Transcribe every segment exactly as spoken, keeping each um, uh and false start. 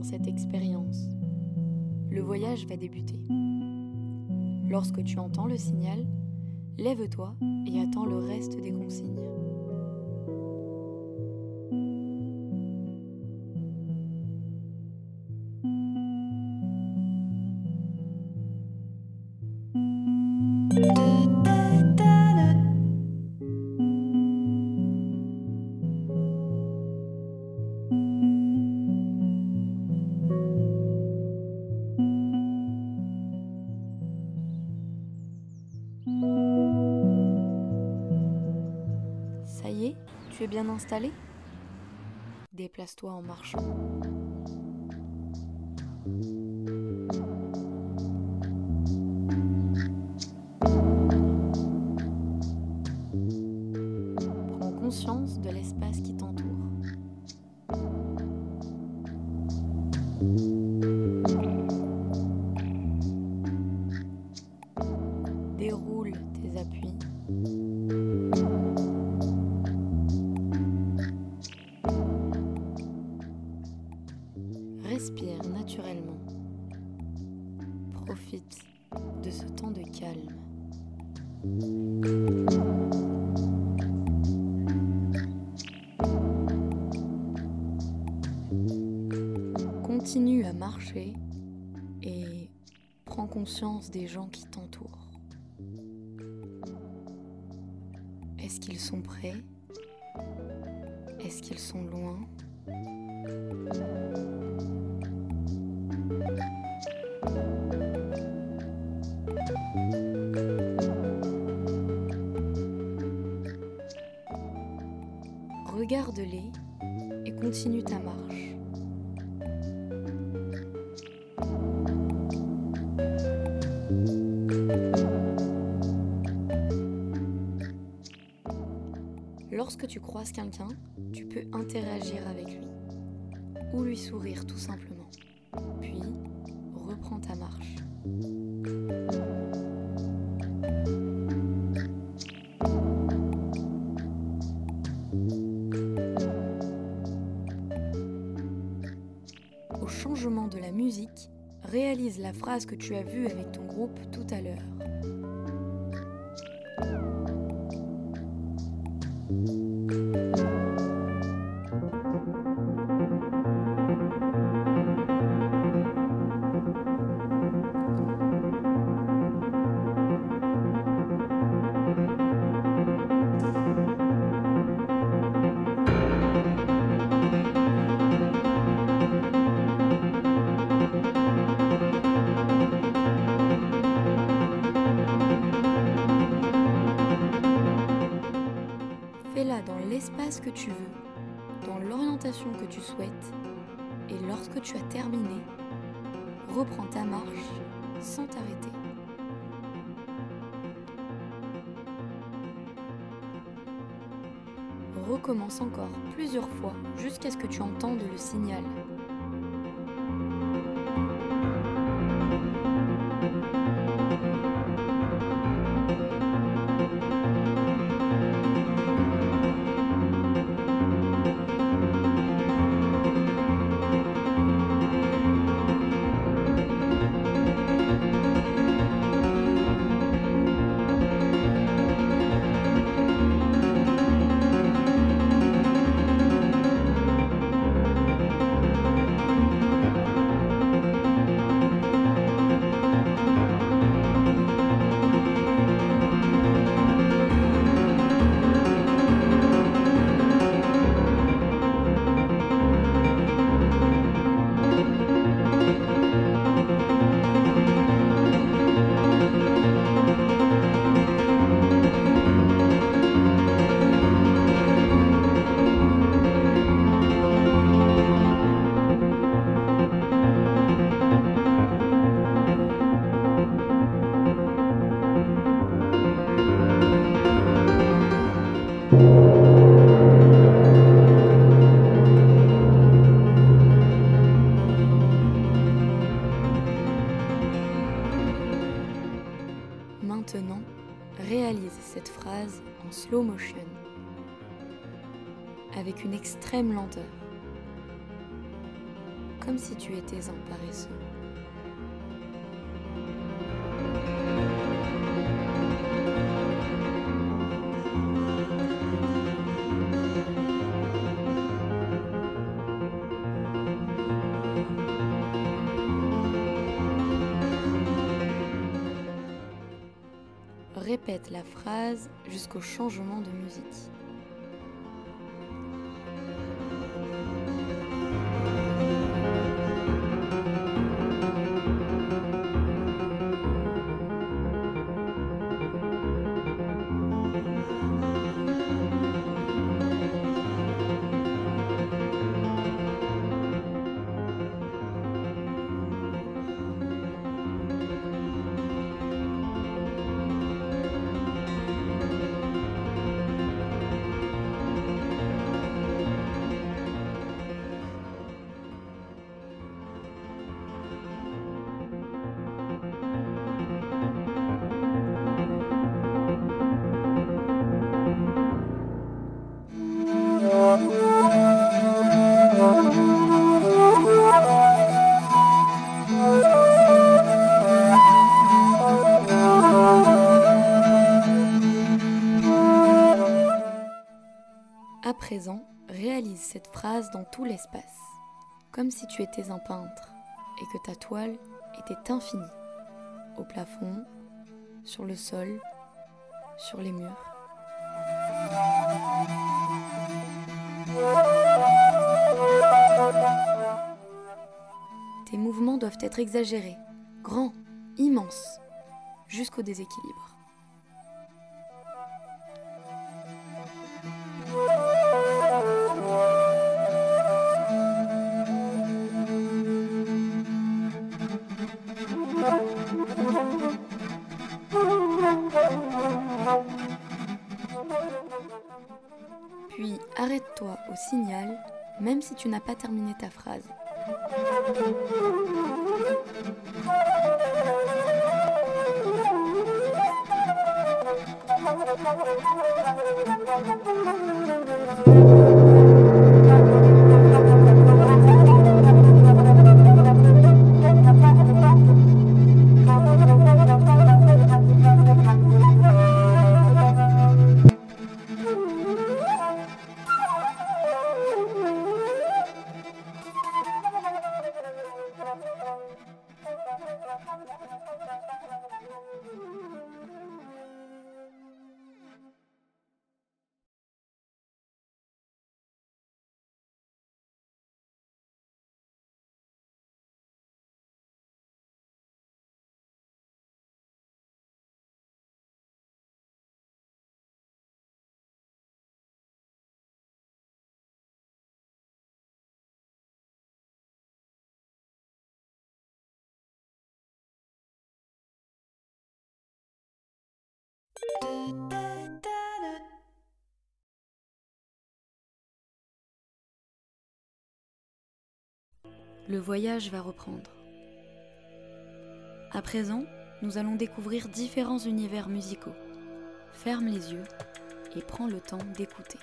cette expérience. Le voyage va débuter. Lorsque tu entends le signal, lève-toi et attends le reste des consignes. Ça y est, tu es bien installé? Déplace-toi en marchant. Prends conscience de l'espace qui t'entoure. Déroule tes appuis. Respire naturellement. Profite de ce temps de calme. Continue à marcher et prends conscience des gens qui t'entourent. Est-ce qu'ils sont près? Est-ce qu'ils sont loin? Regarde-les et continue ta marche. Lorsque tu croises quelqu'un, tu peux interagir avec lui ou lui sourire tout simplement. Puis, reprends ta marche. Au changement de la musique, réalise la phrase que tu as vue avec ton groupe tout à l'heure. Fais-la dans l'espace que tu veux, dans l'orientation que tu souhaites, et lorsque tu as terminé, reprends ta marche sans t'arrêter. Recommence encore plusieurs fois jusqu'à ce que tu entendes le signal. Maintenant, réalise cette phrase en slow motion, avec une extrême lenteur, comme si tu étais un paresseux. Répète la phrase jusqu'au changement de musique. À présent, réalise cette phrase dans tout l'espace, comme si tu étais un peintre et que ta toile était infinie, au plafond, sur le sol, sur les murs. Tes mouvements doivent être exagérés, grands, immenses, jusqu'au déséquilibre. Puis arrête-toi au signal, même si tu n'as pas terminé ta phrase. Le voyage va reprendre. À présent, nous allons découvrir différents univers musicaux. Ferme les yeux et prends le temps d'écouter.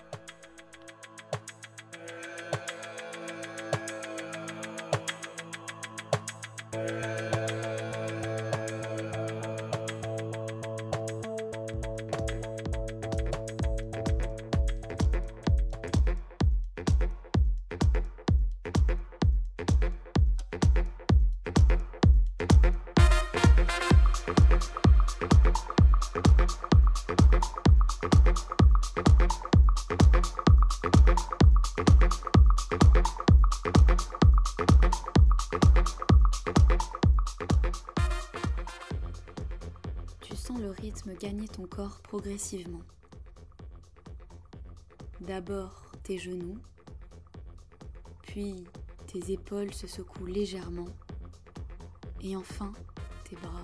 Tu sens le rythme gagner ton corps progressivement. D'abord tes genoux, puis tes épaules se secouent légèrement, et enfin tes bras.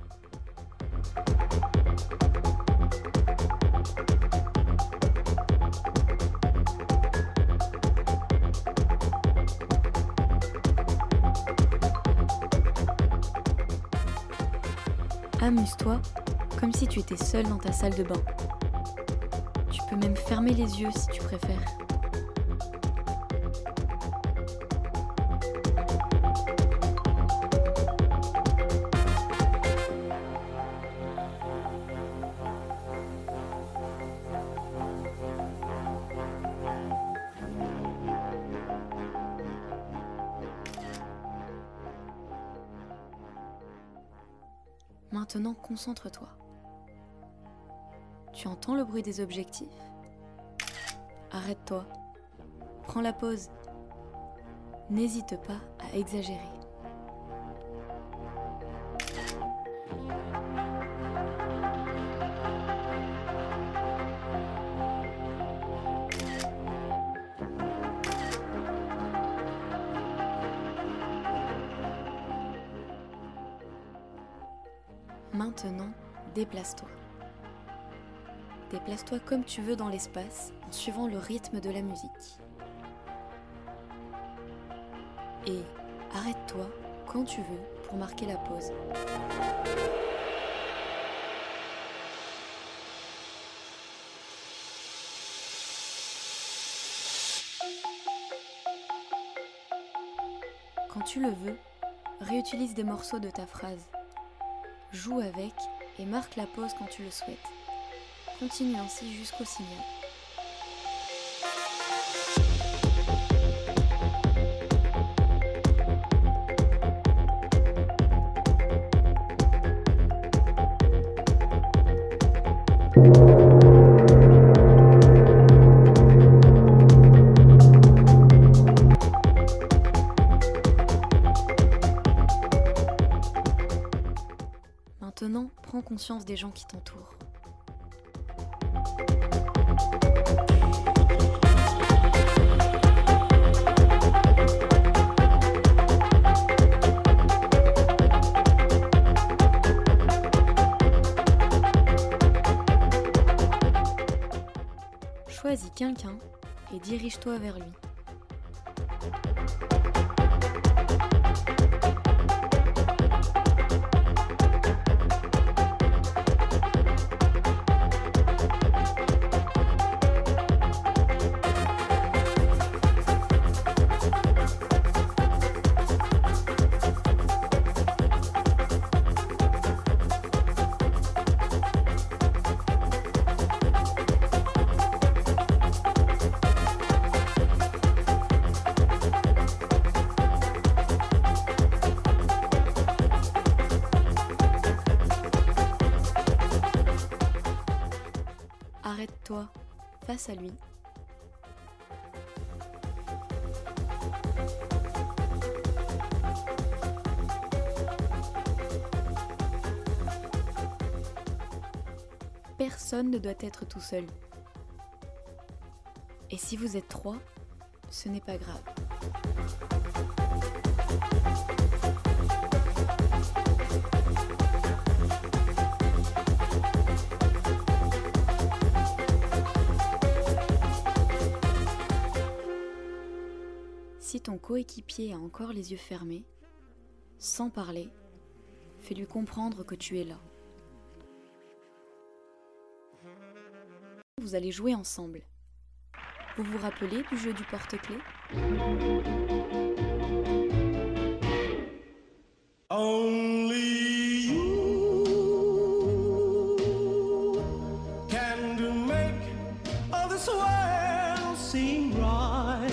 Amuse-toi comme si tu étais seul dans ta salle de bain. Tu peux même fermer les yeux si tu préfères. Maintenant, concentre-toi. Tu entends le bruit des objectifs ? Arrête-toi. Prends la pause. N'hésite pas à exagérer. Maintenant, déplace-toi. Déplace-toi comme tu veux dans l'espace en suivant le rythme de la musique. Et arrête-toi quand tu veux pour marquer la pause. Quand tu le veux, réutilise des morceaux de ta phrase. Joue avec et marque la pause quand tu le souhaites. Continue ainsi jusqu'au signal. Maintenant, prends conscience des gens qui t'entourent. Choisis quelqu'un et dirige-toi vers lui. Arrête-toi face à lui. Personne ne doit être tout seul. Et si vous êtes trois, ce n'est pas grave. Si ton coéquipier a encore les yeux fermés, sans parler, fais-lui comprendre que tu es là. Vous allez jouer ensemble. Vous vous rappelez du jeu du porte-clés ? Only you can make all this world seem right.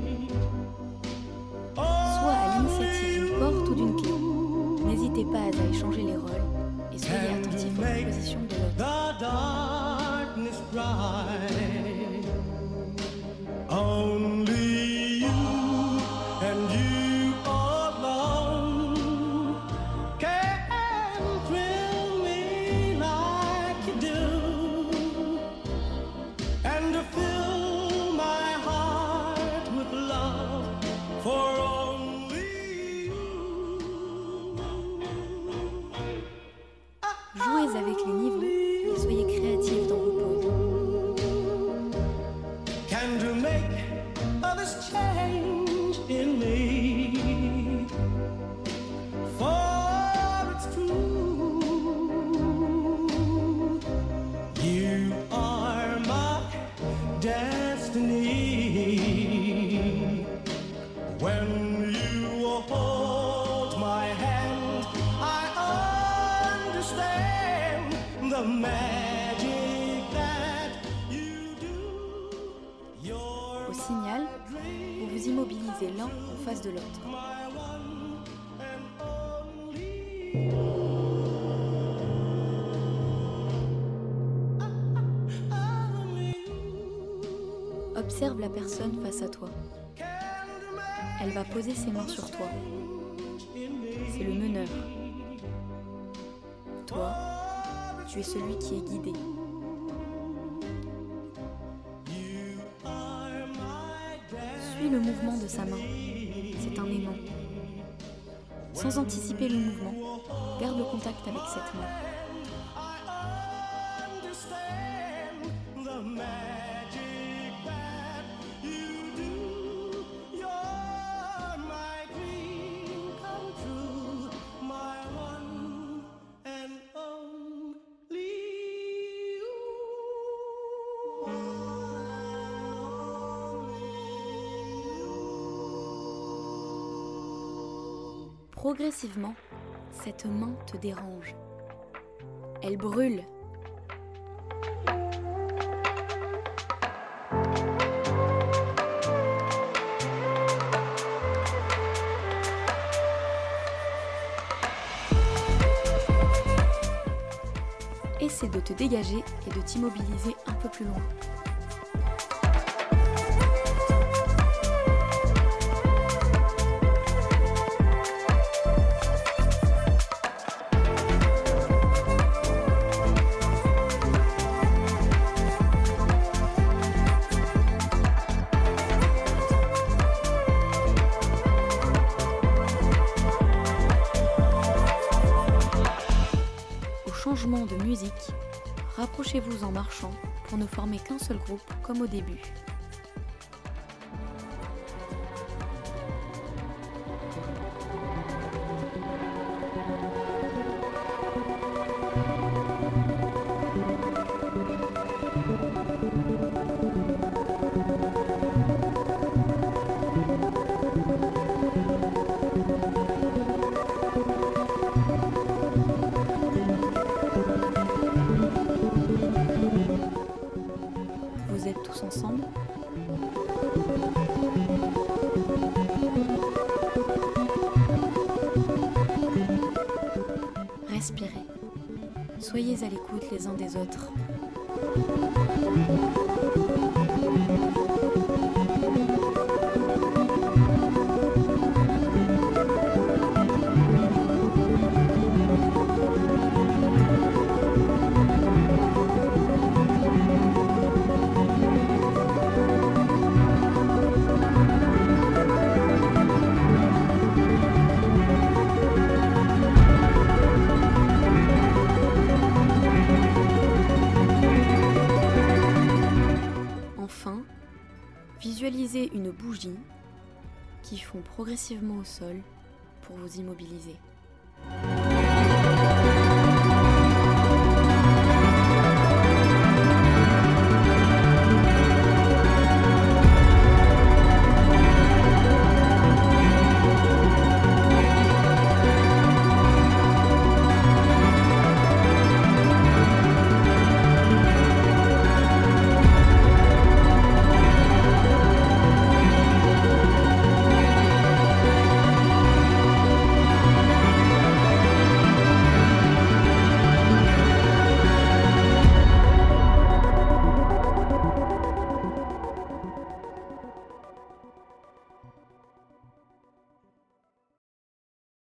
Soit à l'initiative d'une porte ou d'une clé. N'hésitez pas à échanger les rôles et soyez attentifs aux propositions de l'autre. Only you and you alone can thrill me like you do, and to fill my heart with love for only you. Jouez avec les niveaux et soyez créatifs dans vos pauses. Can to make all this change in me, for it's true, you are my destiny. When you hold my hand, I understand the magic that you do. Au signal, vous vous immobilisez l'un en face de l'autre. My one and only. Observe la personne face à toi. Elle va poser ses mains sur toi. C'est le meneur. Toi, tu es celui qui est guidé. Suis le mouvement de sa main. C'est un aimant. Sans anticiper le mouvement, garde le contact avec cette main. Progressivement, cette main te dérange. Elle brûle. Essaie de te dégager et de t'immobiliser un peu plus loin. Changement de musique, rapprochez-vous en marchant pour ne former qu'un seul groupe comme au début. Vous êtes tous ensemble. Respirez. Soyez à l'écoute les uns des autres. Enfin, visualisez une bougie qui fond progressivement au sol pour vous immobiliser.